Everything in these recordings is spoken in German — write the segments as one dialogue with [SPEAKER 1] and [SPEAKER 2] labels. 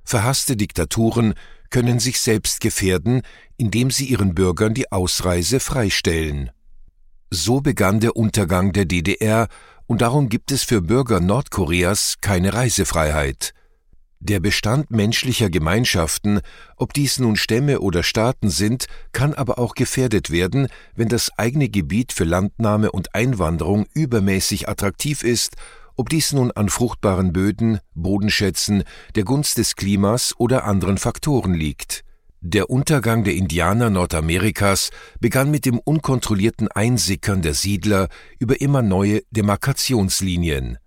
[SPEAKER 1] Verhasste Diktaturen können sich selbst gefährden, indem sie ihren Bürgern die Ausreise freistellen. So begann der Untergang der DDR, und darum gibt es für Bürger Nordkoreas keine Reisefreiheit. Der Bestand menschlicher Gemeinschaften, ob dies nun Stämme oder Staaten sind, kann aber auch gefährdet werden, wenn das eigene Gebiet für Landnahme und Einwanderung übermäßig attraktiv ist, ob dies nun an fruchtbaren Böden, Bodenschätzen, der Gunst des Klimas oder anderen Faktoren liegt. Der Untergang der Indianer Nordamerikas begann mit dem unkontrollierten Einsickern der Siedler über immer neue Demarkationslinien.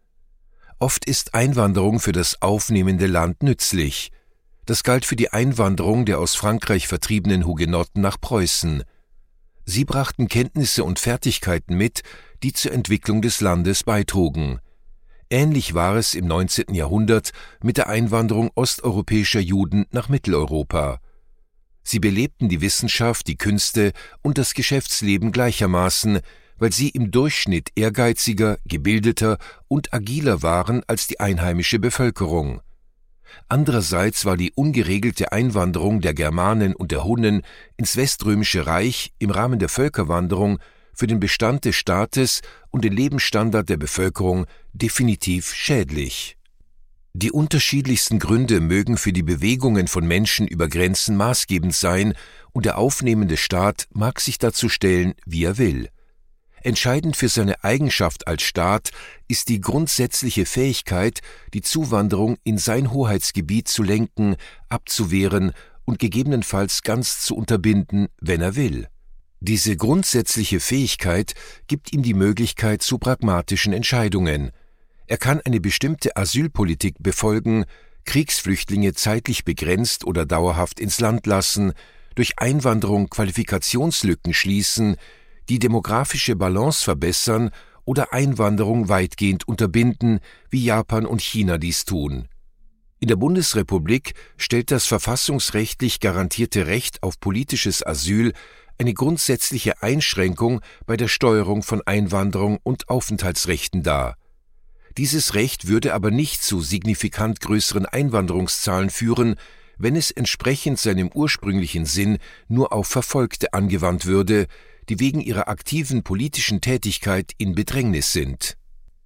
[SPEAKER 1] Oft ist Einwanderung für das aufnehmende Land nützlich. Das galt für die Einwanderung der aus Frankreich vertriebenen Hugenotten nach Preußen. Sie brachten Kenntnisse und Fertigkeiten mit, die zur Entwicklung des Landes beitrugen. Ähnlich war es im 19. Jahrhundert mit der Einwanderung osteuropäischer Juden nach Mitteleuropa. Sie belebten die Wissenschaft, die Künste und das Geschäftsleben gleichermaßen, weil sie im Durchschnitt ehrgeiziger, gebildeter und agiler waren als die einheimische Bevölkerung. Andererseits war die ungeregelte Einwanderung der Germanen und der Hunnen ins Weströmische Reich im Rahmen der Völkerwanderung für den Bestand des Staates und den Lebensstandard der Bevölkerung definitiv schädlich. Die unterschiedlichsten Gründe mögen für die Bewegungen von Menschen über Grenzen maßgebend sein, und der aufnehmende Staat mag sich dazu stellen, wie er will. Entscheidend für seine Eigenschaft als Staat ist die grundsätzliche Fähigkeit, die Zuwanderung in sein Hoheitsgebiet zu lenken, abzuwehren und gegebenenfalls ganz zu unterbinden, wenn er will. Diese grundsätzliche Fähigkeit gibt ihm die Möglichkeit zu pragmatischen Entscheidungen. Er kann eine bestimmte Asylpolitik befolgen, Kriegsflüchtlinge zeitlich begrenzt oder dauerhaft ins Land lassen, durch Einwanderung Qualifikationslücken schließen, die demografische Balance verbessern oder Einwanderung weitgehend unterbinden, wie Japan und China dies tun. In der Bundesrepublik stellt das verfassungsrechtlich garantierte Recht auf politisches Asyl eine grundsätzliche Einschränkung bei der Steuerung von Einwanderung und Aufenthaltsrechten dar. Dieses Recht würde aber nicht zu signifikant größeren Einwanderungszahlen führen, wenn es entsprechend seinem ursprünglichen Sinn nur auf Verfolgte angewandt würde, die wegen ihrer aktiven politischen Tätigkeit in Bedrängnis sind.